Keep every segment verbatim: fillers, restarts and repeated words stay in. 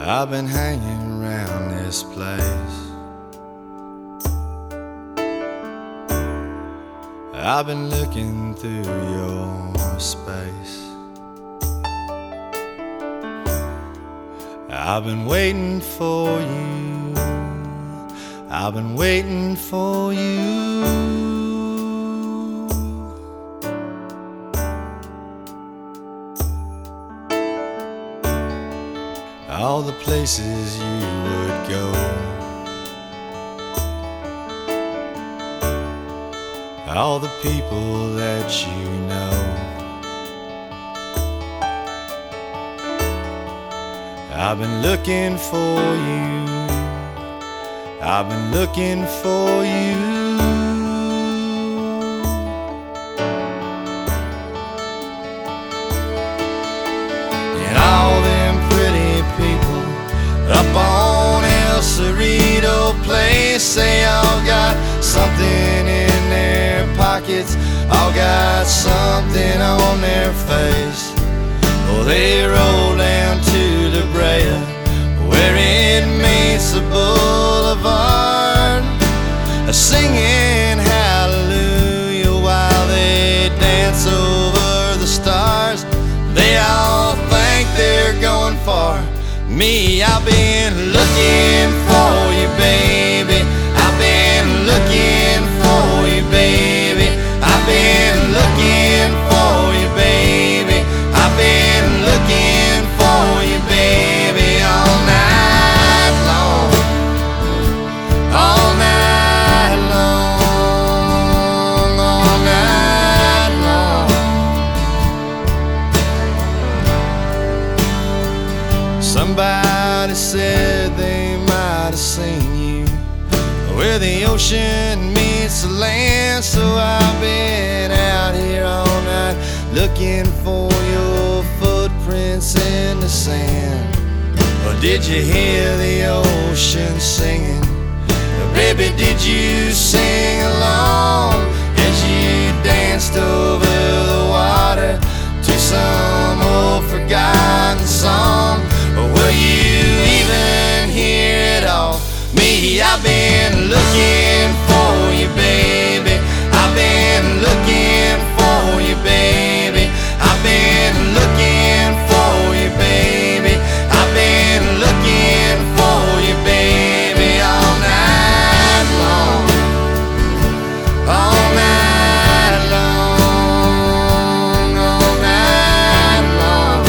I've been hanging around this place. I've been looking through your space. I've been waiting for you. I've been waiting for you. All the places you would go, all the people that you know. I've been looking for you. I've been looking for you. And all them pretty people up on El Cerrito Place, say all got something in their pockets, all got something on their face. Oh, they roll down to La Brea, where it meets the boulevard, singing hallelujah while they dance over the stars. They all think they're going far. Me, I've been looking for you, baby. I've been looking for you, baby. I've been looking for you, baby. I've been looking for you, baby, all night long, all night long, all night long. Somebody said they might have seen you where the ocean meets the land, so I've been out here all night looking for your footprints in the sand. Or did you hear the ocean singing? Or baby, did you sing along as you danced over the water to some old forgotten song? Or were you even hear it all? Me, I've been looking for you, baby. I've been looking for you, baby. I've been looking for you, baby. I've been looking for you, baby, all night long, all night long, all night long.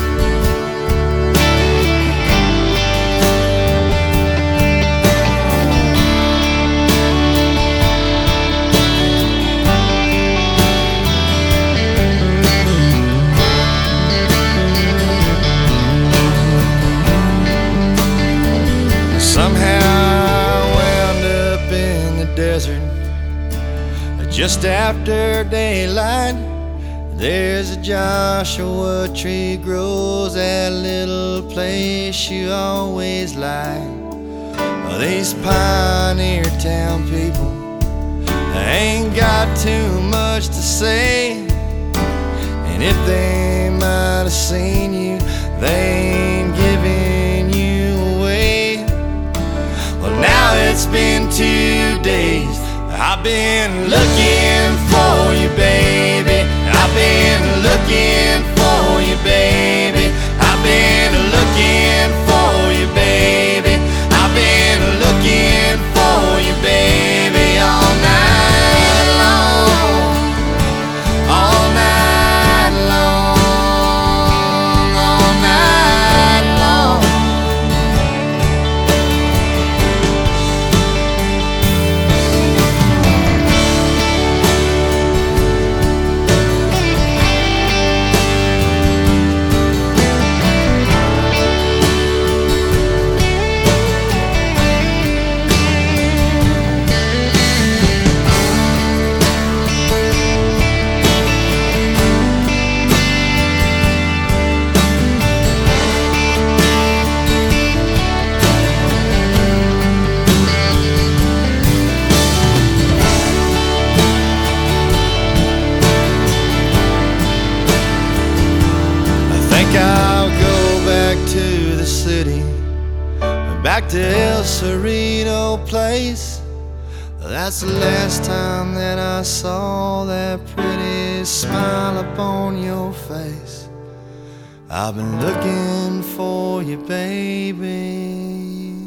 Somehow I wound up in the desert just after daylight. There's a Joshua tree grows that little place you always like. Well, these pioneer town people, they ain't got too much to say, and if they might have seen you, they ain't giving you away. Well, now it's been two days. I've been looking for you, baby. I've been looking for you, baby. I've been looking for you, baby. I've been looking for you, baby, all night long, all night long, all night long. back to El Cerrito Place. That's the last time that I saw that pretty smile upon your face. I've been looking for you, baby.